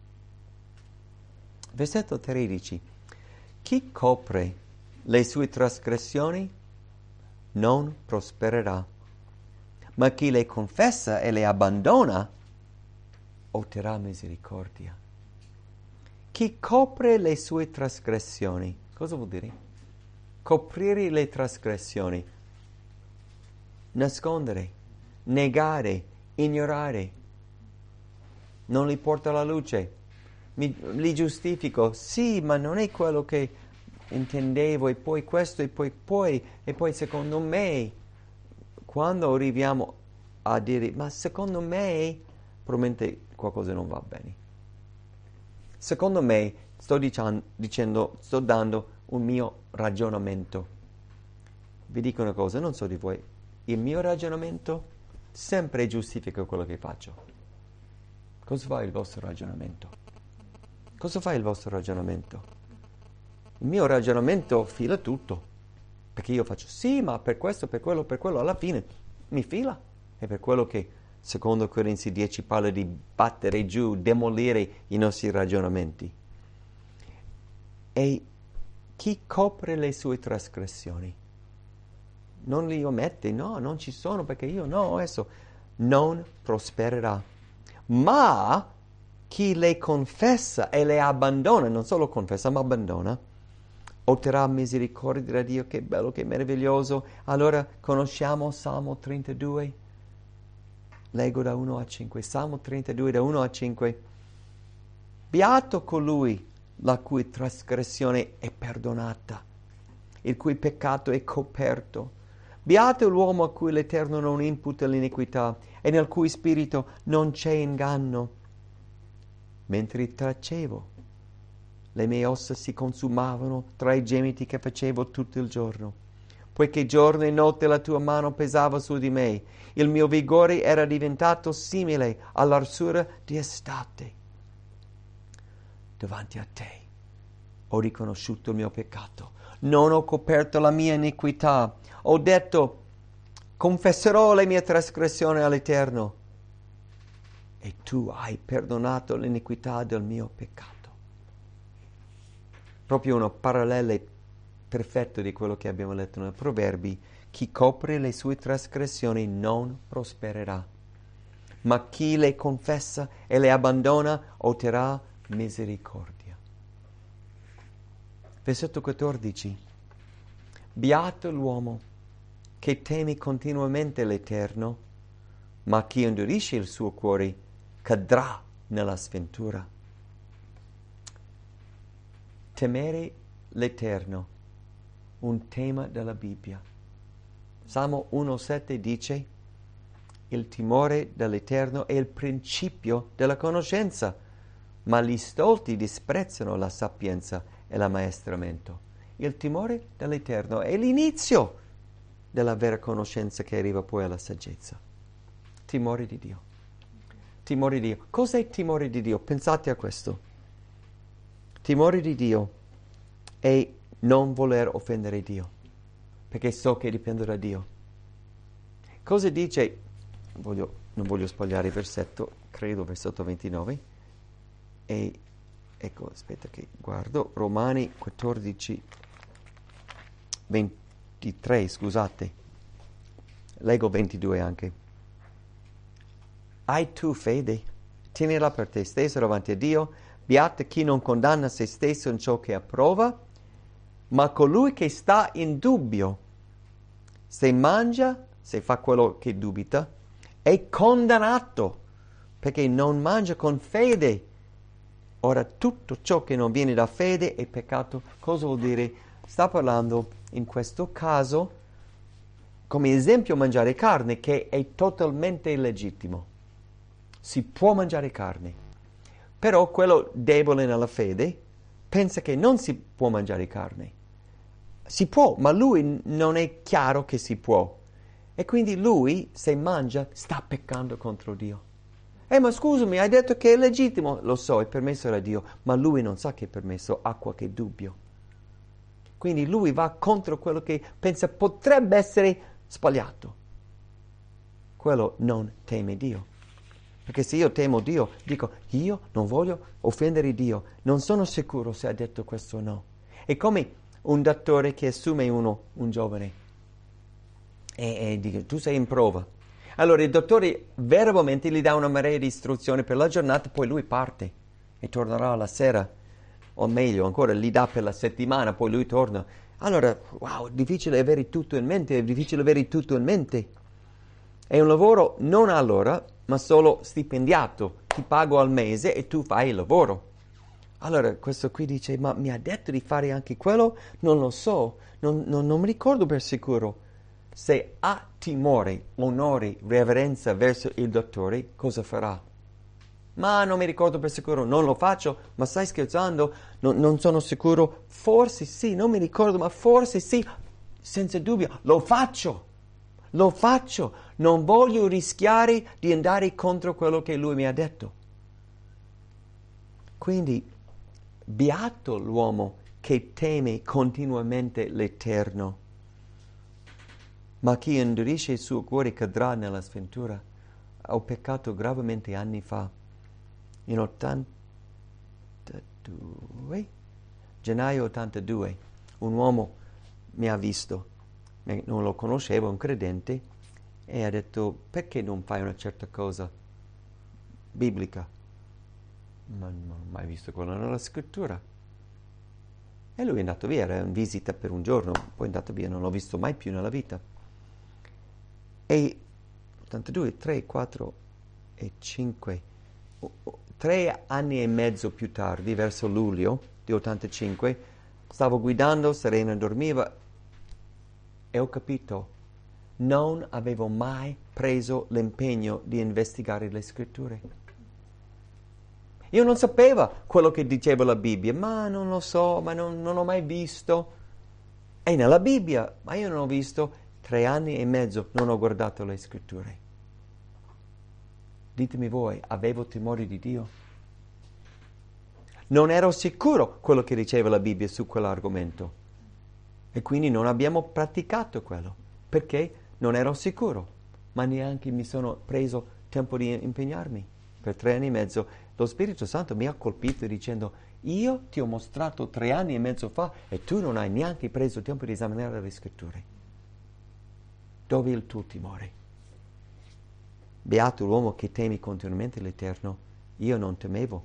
B: Versetto 13. Chi copre le sue trasgressioni non prospererà, ma chi le confessa e le abbandona otterrà misericordia. Chi copre le sue trasgressioni, cosa vuol dire? Coprire le trasgressioni, nascondere, negare, ignorare, non li porta alla luce. Li giustifico, sì, ma non è quello che intendevo, e poi questo, e poi secondo me, quando arriviamo a dire, ma secondo me, probabilmente qualcosa non va bene. Secondo me, sto dando un mio ragionamento. Vi dico una cosa, non so di voi, il mio ragionamento sempre giustifica quello che faccio. Cosa fa il vostro ragionamento? Cosa fa il vostro ragionamento? Il mio ragionamento fila tutto, perché io faccio sì, ma per questo, per quello, alla fine mi fila. È per quello che, secondo Corinzi 10, parla di battere giù, demolire i nostri ragionamenti. E chi copre le sue trasgressioni non li omette, no, non ci sono, perché io no, adesso non prospererà. Ma chi le confessa e le abbandona, non solo confessa ma abbandona, otterrà misericordia da Dio. Che bello, che meraviglioso. Allora conosciamo Salmo 32? Leggo da 1 a 5. Salmo 32 da 1 a 5. Beato colui la cui trasgressione è perdonata, il cui peccato è coperto. Beato l'uomo a cui l'Eterno non imputa l'iniquità e nel cui spirito non c'è inganno. Mentre tacevo, le mie ossa si consumavano tra i gemiti che facevo tutto il giorno, poiché giorno e notte la tua mano pesava su di me. Il mio vigore era diventato simile all'arsura di estate. Davanti a te ho riconosciuto il mio peccato, non ho coperto la mia iniquità. Ho detto, confesserò le mie trasgressioni all'Eterno, e tu hai perdonato l'iniquità del mio peccato. Proprio uno parallelo perfetto di quello che abbiamo letto nei Proverbi. Chi copre le sue trasgressioni non prospererà, ma chi le confessa e le abbandona otterrà misericordia. Versetto 14. Beato l'uomo che teme continuamente l'Eterno, ma chi indurisce il suo cuore cadrà nella sventura. Temere l'Eterno, un tema della Bibbia. Salmo 1,7 dice: il timore dell'Eterno è il principio della conoscenza. ma gli stolti disprezzano la sapienza e l'ammaestramento. Il timore dell'Eterno è l'inizio della vera conoscenza che arriva poi alla saggezza. Timore di Dio. Timore di Dio. Cos'è timore di Dio? Pensate a questo. Timore di Dio è non voler offendere Dio, perché so che dipende da Dio. Cosa dice? Non voglio sbagliare il versetto, credo versetto 29. E ecco, aspetta che guardo, Romani 14, 23, scusate. Leggo 22 anche. Hai tu fede? Tienila per te stesso davanti a Dio. Beato chi non condanna se stesso in ciò che approva, ma colui che sta in dubbio, se mangia, se fa quello che dubita, è condannato, perché non mangia con fede. Ora, tutto ciò che non viene da fede è peccato. Cosa vuol dire? Sta parlando, in questo caso, come esempio mangiare carne, che è totalmente illegittimo. Si può mangiare carne, però quello debole nella fede pensa che non si può mangiare carne. Si può, ma lui non è chiaro che si può. E quindi lui, se mangia, sta peccando contro Dio. Ma scusami, hai detto che è legittimo. Lo so, è permesso da Dio, ma lui non sa che è permesso, ha qualche dubbio. Quindi lui va contro quello che pensa potrebbe essere sbagliato. Quello non teme Dio. Perché se io temo Dio, dico, io non voglio offendere Dio, non sono sicuro se ha detto questo o no. È come un dottore che assume un giovane e dice, tu sei in prova. Allora il dottore verbalmente gli dà una marea di istruzioni per la giornata, poi lui parte e tornerà la sera, o meglio ancora, gli dà per la settimana, poi lui torna. Allora, wow, è difficile avere tutto in mente, È un lavoro non all'ora, ma solo stipendiato. Ti pago al mese e tu fai il lavoro. Allora questo qui dice, ma mi ha detto di fare anche quello? Non lo so, non mi ricordo per sicuro. Se ha timore, onore, reverenza verso il dottore, cosa farà? Ma non mi ricordo per sicuro, non lo faccio, ma stai scherzando? Non sono sicuro, forse sì, non mi ricordo, ma forse sì, senza dubbio, lo faccio, non voglio rischiare di andare contro quello che lui mi ha detto. Quindi, beato l'uomo che teme continuamente l'Eterno, ma chi indurisce il suo cuore cadrà nella sventura. Ho peccato gravemente anni fa, in 82, gennaio 82, un uomo mi ha visto, non lo conoscevo, un credente, e ha detto, perché non fai una certa cosa biblica? Ma non ho mai visto quello nella scrittura. E lui è andato via, era in visita per un giorno, poi è andato via, non l'ho visto mai più nella vita. E 82, 3, 4 e 5, 3 anni e mezzo più tardi, verso luglio di 85, stavo guidando, Serena dormiva e ho capito, non avevo mai preso l'impegno di investigare le scritture. Io non sapevo quello che diceva la Bibbia, ma non lo so, ma non ho mai visto. È nella Bibbia, ma io non ho visto. 3 anni e mezzo non ho guardato le scritture. Ditemi voi, avevo timore di Dio? Non ero sicuro quello che diceva la Bibbia su quell'argomento. E quindi non abbiamo praticato quello, perché non ero sicuro, ma neanche mi sono preso tempo di impegnarmi. Per 3 anni e mezzo lo Spirito Santo mi ha colpito dicendo, io ti ho mostrato 3 anni e mezzo fa e tu non hai neanche preso tempo di esaminare le scritture. Dove è il tuo timore? Beato l'uomo che temi continuamente l'Eterno. Io non temevo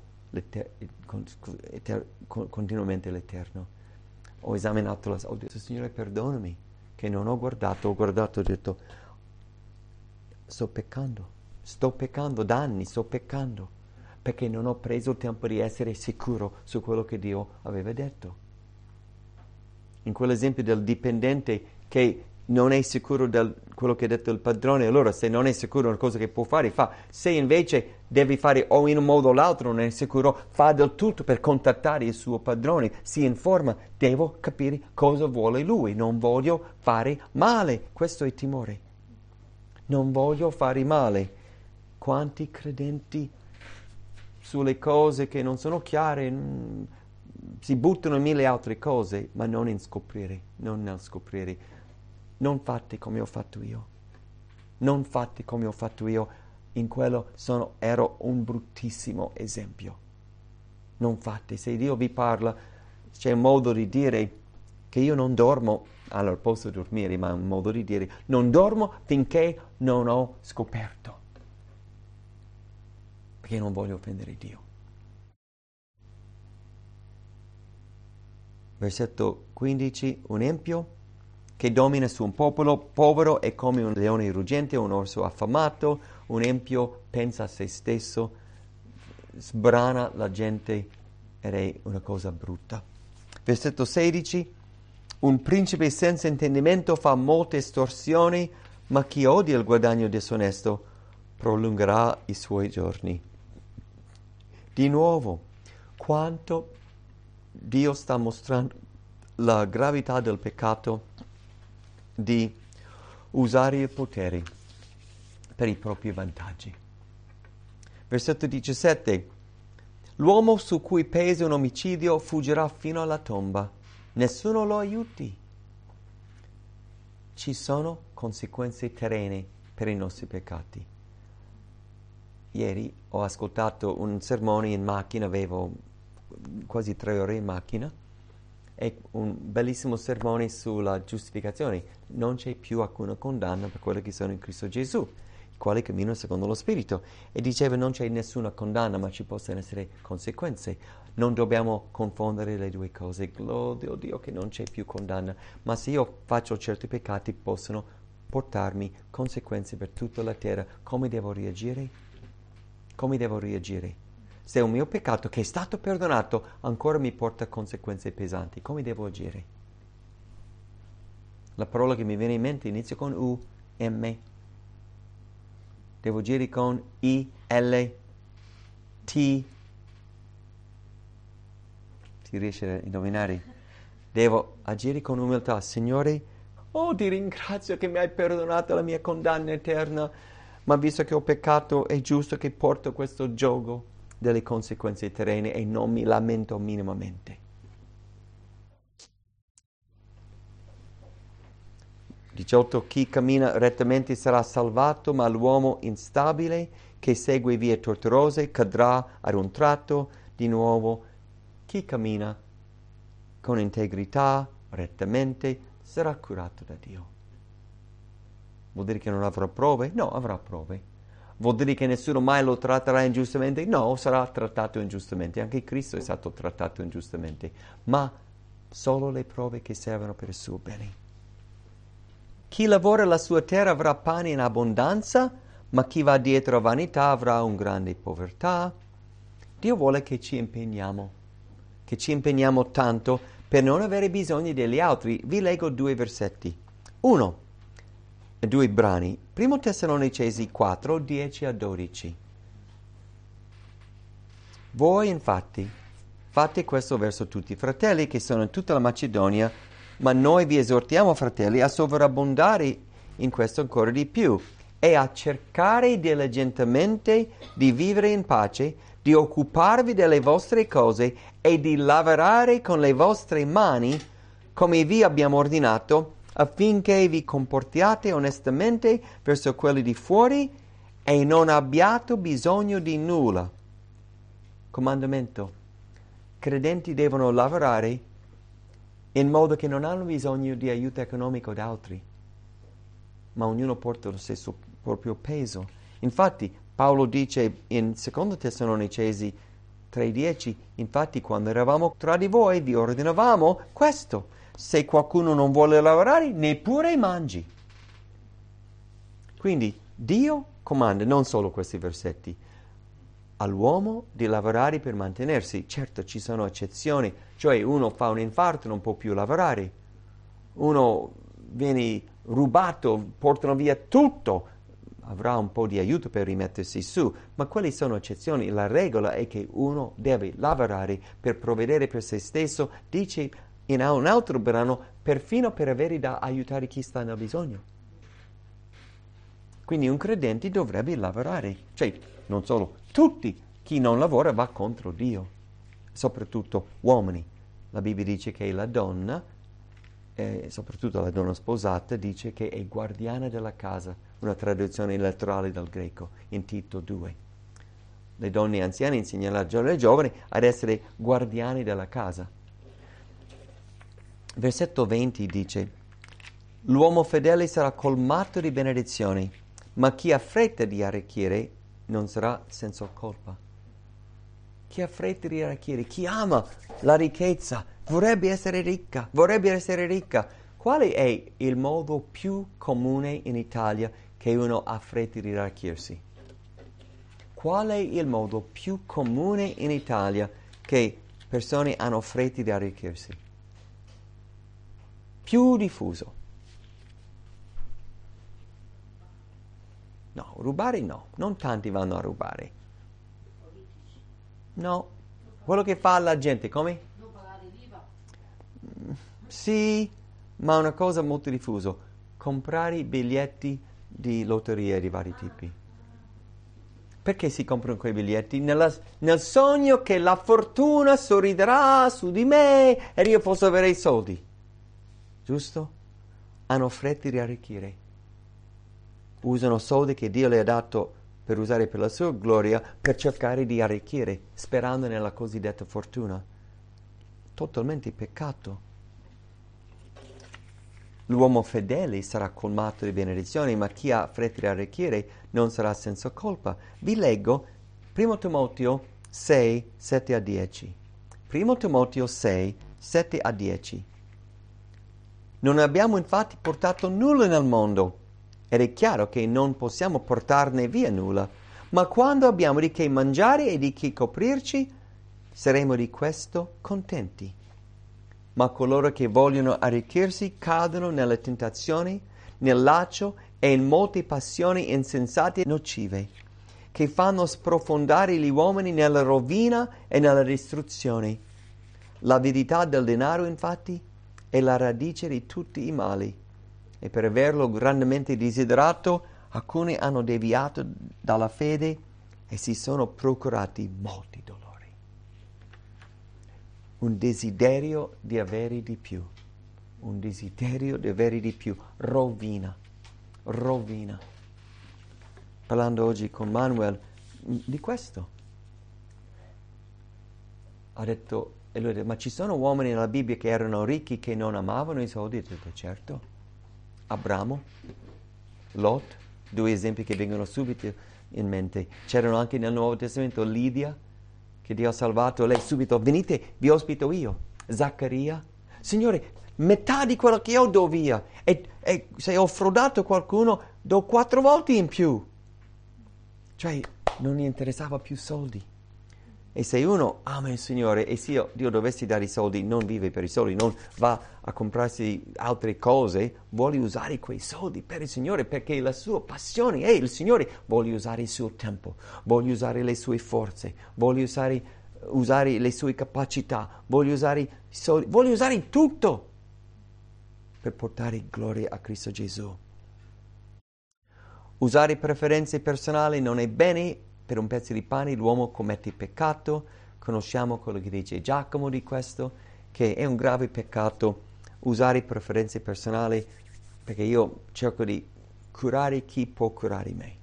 B: continuamente l'Eterno. Ho esaminato ho detto, Signore, perdonami, che non ho guardato, ho detto, sto peccando da anni, perché non ho preso il tempo di essere sicuro su quello che Dio aveva detto. In quell'esempio del dipendente che non è sicuro di quello che ha detto il padrone, allora se non è sicuro una cosa che può fare, fa. Se invece devi fare o in un modo o l'altro, non è sicuro, fa del tutto per contattare il suo padrone, si informa, devo capire cosa vuole lui, non voglio fare male, questo è il timore. Non voglio fare male. Quanti credenti sulle cose che non sono chiare si buttano in mille altre cose, ma non nel scoprire. Non fate come ho fatto io. Non fate come ho fatto io. In quello ero un bruttissimo esempio. Non fate. Se Dio vi parla, c'è un modo di dire che io non dormo, allora posso dormire, ma è un modo di dire, non dormo finché non ho scoperto. Perché non voglio offendere Dio. Versetto 15, un empio che domina su un popolo povero è come un leone ruggente, un orso affamato, un empio pensa a se stesso, sbrana la gente ed è una cosa brutta. Versetto 16, un principe senza intendimento fa molte estorsioni, ma chi odia il guadagno disonesto prolungherà i suoi giorni. Di nuovo, quanto Dio sta mostrando la gravità del peccato di usare il potere per i propri vantaggi. Versetto 17. L'uomo su cui pesa un omicidio fuggirà fino alla tomba. Nessuno lo aiuti. Ci sono conseguenze terrene per i nostri peccati. Ieri ho ascoltato un sermone in macchina, avevo quasi 3 ore in macchina, e un bellissimo sermone sulla giustificazione. Non c'è più alcuna condanna per quelli che sono in Cristo Gesù, i quali camminano secondo lo Spirito. E diceva non c'è nessuna condanna, ma ci possono essere conseguenze. Non dobbiamo confondere le due cose. Gloria a Dio che non c'è più condanna, ma se io faccio certi peccati possono portarmi conseguenze per tutta la terra. Come devo reagire? Come devo reagire? Se un mio peccato che è stato perdonato ancora mi porta conseguenze pesanti, come devo agire? La parola che mi viene in mente inizia con U, M. Devo agire con I, L, T. Si riesce a indovinare? Devo agire con umiltà. Signore, ti ringrazio che mi hai perdonato la mia condanna eterna, ma visto che ho peccato è giusto che porto questo gioco delle conseguenze terrene e non mi lamento minimamente. 18. Chi cammina rettamente sarà salvato, ma l'uomo instabile che segue vie tortuose cadrà ad un tratto. Di nuovo, chi cammina con integrità, rettamente, sarà curato da Dio. Vuol dire che non avrà prove? No, avrà prove. Vuol dire che nessuno mai lo tratterà ingiustamente? No, sarà trattato ingiustamente. Anche Cristo è stato trattato ingiustamente. Ma solo le prove che servono per il suo bene. Chi lavora la sua terra avrà pane in abbondanza, ma chi va dietro a vanità avrà un grande povertà. Dio vuole che ci impegniamo tanto per non avere bisogno degli altri. Vi leggo 2 versetti. 2 brani. 1 Tessalonicesi 4, 10-12. Voi infatti fate questo verso tutti i fratelli che sono in tutta la Macedonia, ma noi vi esortiamo, fratelli, a sovrabbondare in questo ancora di più e a cercare diligentemente di vivere in pace, di occuparvi delle vostre cose e di lavorare con le vostre mani come vi abbiamo ordinato, affinché vi comportiate onestamente verso quelli di fuori e non abbiate bisogno di nulla. Comandamento. Credenti devono lavorare in modo che non hanno bisogno di aiuto economico da altri, ma ognuno porta lo stesso proprio peso. Infatti Paolo dice in 2 Tessalonicesi 3:10, infatti quando eravamo tra di voi vi ordinavamo questo: se qualcuno non vuole lavorare, neppure mangi. Quindi Dio comanda non solo questi versetti all'uomo di lavorare per mantenersi. Certo ci sono eccezioni, cioè uno fa un infarto non può più lavorare, uno viene rubato, portano via tutto, avrà un po' di aiuto per rimettersi su, ma quelle sono eccezioni. La regola è che uno deve lavorare per provvedere per se stesso, dice in un altro brano, perfino per avere da aiutare chi sta nel bisogno. Quindi un credente dovrebbe lavorare, cioè non solo, tutti, chi non lavora va contro Dio, soprattutto uomini. La Bibbia dice che la donna, soprattutto la donna sposata, dice che è guardiana della casa, una traduzione letterale dal greco, in Tito 2. Le donne anziane insegnano alle giovani ad essere guardiani della casa. Versetto 20 dice: l'uomo fedele sarà colmato di benedizioni, ma chi ha fretta di arricchire non sarà senza colpa. Chi ha fretta di arricchire, chi ama la ricchezza, vorrebbe essere ricca. Quale è il modo più comune in Italia che uno ha fretta di arricchirsi? Qual è il modo più comune in Italia che persone hanno fretta di arricchirsi? Più diffuso. No, rubare no, non tanti vanno a rubare. No, quello che fa la gente, come?
C: Non pagare l'IVA.
B: Sì, ma una cosa molto diffusa, comprare biglietti di lotteria di vari tipi. Perché si comprano quei biglietti? Nel sogno che la fortuna sorriderà su di me e io posso avere i soldi. Giusto? Hanno fretta di arricchire. Usano soldi che Dio le ha dato per usare per la sua gloria, per cercare di arricchire, sperando nella cosiddetta fortuna. Totalmente peccato. L'uomo fedele sarà colmato di benedizioni, ma chi ha fretta di arricchire non sarà senza colpa. Vi leggo 1 Timoteo 6, 7 a 10. 1 Timoteo 6, 7 a 10. Non abbiamo infatti portato nulla nel mondo, ed è chiaro che non possiamo portarne via nulla, ma quando abbiamo di che mangiare e di che coprirci, saremo di questo contenti. Ma coloro che vogliono arricchirsi cadono nelle tentazioni, nel laccio e in molte passioni insensate e nocive, che fanno sprofondare gli uomini nella rovina e nella distruzione. L'avidità del denaro, infatti, è la radice di tutti i mali, e per averlo grandemente desiderato, alcuni hanno deviato dalla fede e si sono procurati molti dolori. Un desiderio di avere di più, un desiderio di avere di più, rovina. Parlando oggi con Manuel di questo, ha detto, e lui ha detto, ma ci sono uomini nella Bibbia che erano ricchi che non amavano i soldi? Ho detto, certo. Abramo, Lot, due esempi che vengono subito in mente. C'erano anche nel Nuovo Testamento Lidia, che Dio ha salvato, lei subito, venite, vi ospito io. Zaccaria, Signore, metà di quello che ho do via, e se ho frodato qualcuno do 4 volte in più. Cioè, non gli interessava più soldi. E se uno ama il Signore e se Dio dovessi dare i soldi, non vive per i soldi, non va a comprarsi altre cose, vuole usare quei soldi per il Signore, perché la sua passione è il Signore. Vuole usare il suo tempo, vuole usare le sue forze, vuole usare le sue capacità, vuole usare i soldi, vuole usare tutto per portare gloria a Cristo Gesù. Usare preferenze personali non è bene. Per un pezzo di pane l'uomo commette peccato. Conosciamo quello che dice Giacomo di questo, che è un grave peccato usare preferenze personali, perché io cerco di curare chi può curare me.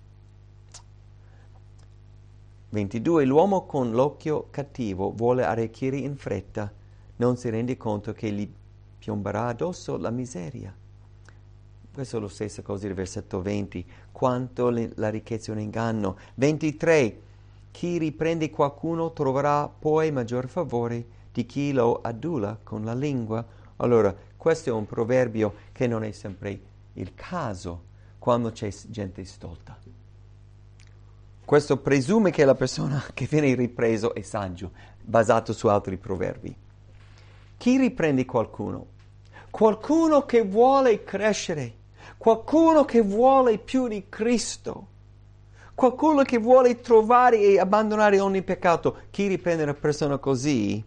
B: 22. L'uomo con l'occhio cattivo vuole arricchire in fretta, non si rende conto che gli piomberà addosso la miseria. Questo è lo stesso cosa del versetto 20, quanto la ricchezza è un inganno. 23, chi riprende qualcuno troverà poi maggior favore di chi lo adula con la lingua. Allora, questo è un proverbio che non è sempre il caso quando c'è gente stolta. Questo presume che la persona che viene ripreso è saggio, basato su altri proverbi. Chi riprende qualcuno? Qualcuno che vuole crescere. qualcuno che vuole più di Cristo, qualcuno che vuole trovare e abbandonare ogni peccato. Chi riprende una persona così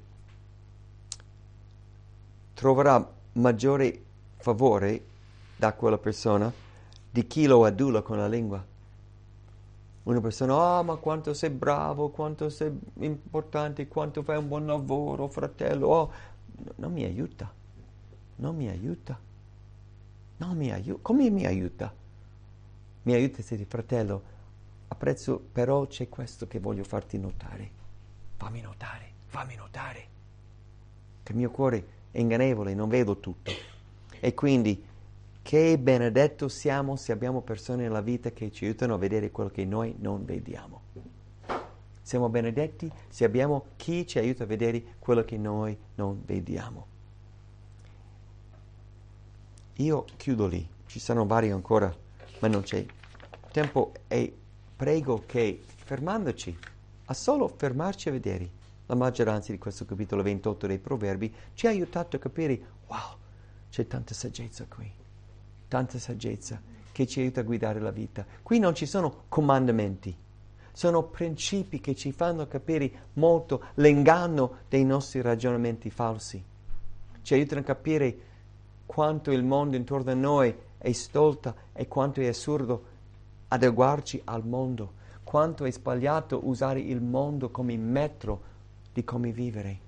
B: troverà maggiore favore da quella persona di chi lo adula con la lingua. Una persona, ma quanto sei bravo, quanto sei importante, quanto fai un buon lavoro, fratello. Non mi aiuta. Come mi aiuta? Mi aiuta se dici, fratello, apprezzo, però c'è questo che voglio farti notare. Fammi notare. Che il mio cuore è ingannevole, non vedo tutto. E quindi, che benedetto siamo se abbiamo persone nella vita che ci aiutano a vedere quello che noi non vediamo. Siamo benedetti se abbiamo chi ci aiuta a vedere quello che noi non vediamo. Io chiudo lì, ci sono vari ancora, ma non c'è tempo, e prego che, fermandoci, a solo fermarci a vedere la maggioranza di questo capitolo 28 dei Proverbi, ci ha aiutato a capire, wow, c'è tanta saggezza qui, tanta saggezza che ci aiuta a guidare la vita. Qui non ci sono comandamenti, sono principi che ci fanno capire molto l'inganno dei nostri ragionamenti falsi. Ci aiutano a capire quanto il mondo intorno a noi è stolta e quanto è assurdo adeguarci al mondo, quanto è sbagliato usare il mondo come metro di come vivere.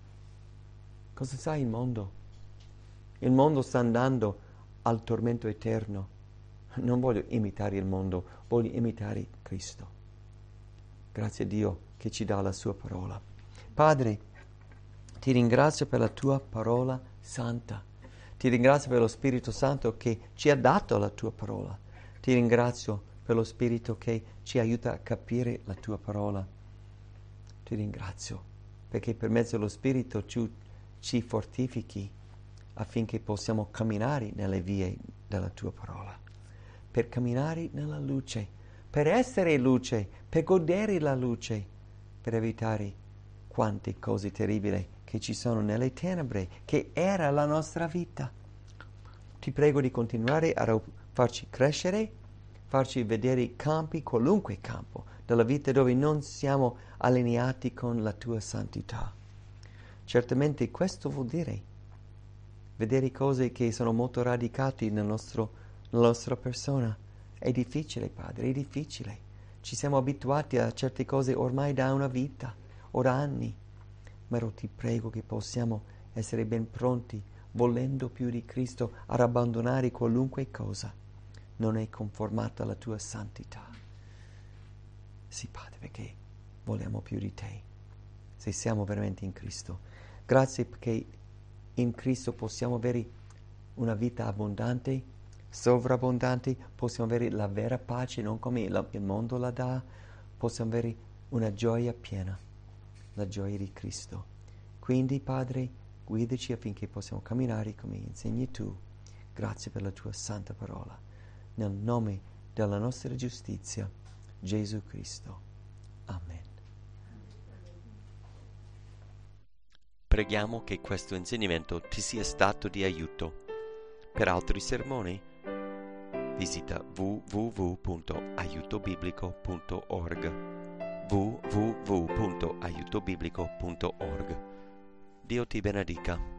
B: Cosa sa il mondo? Il mondo sta andando al tormento eterno. Non voglio imitare il mondo, voglio imitare Cristo. Grazie a Dio che ci dà la sua parola. Padre, ti ringrazio per la tua parola santa. Ti ringrazio per lo Spirito Santo che ci ha dato la tua parola. Ti ringrazio per lo Spirito che ci aiuta a capire la tua parola. Ti ringrazio perché per mezzo dello Spirito ci fortifichi affinché possiamo camminare nelle vie della tua parola. Per camminare nella luce, per essere luce, per godere la luce, per evitare quante cose terribili che ci sono nelle tenebre, che era la nostra vita. Ti prego di continuare a farci crescere, farci vedere campi, qualunque campo della vita dove non siamo allineati con la tua santità. Certamente questo vuol dire vedere cose che sono molto radicate nella nostra persona. È difficile, Padre, è difficile. Ci siamo abituati a certe cose ormai da una vita o da anni. Ma ti prego che possiamo essere ben pronti, volendo più di Cristo, ad abbandonare qualunque cosa non è conformata alla tua santità. Sì, Padre, perché vogliamo più di te, se siamo veramente in Cristo. Grazie perché in Cristo possiamo avere una vita abbondante, sovrabbondante, possiamo avere la vera pace, non come il mondo la dà, possiamo avere una gioia piena, la gioia di Cristo. Quindi, Padre, guidaci affinché possiamo camminare come insegni tu. Grazie per la tua santa parola. Nel nome della nostra giustizia, Gesù Cristo. Amen.
A: Preghiamo che questo insegnamento ti sia stato di aiuto. Per altri sermoni, visita www.aiutobiblico.org www.aiutobiblico.org. Dio ti benedica.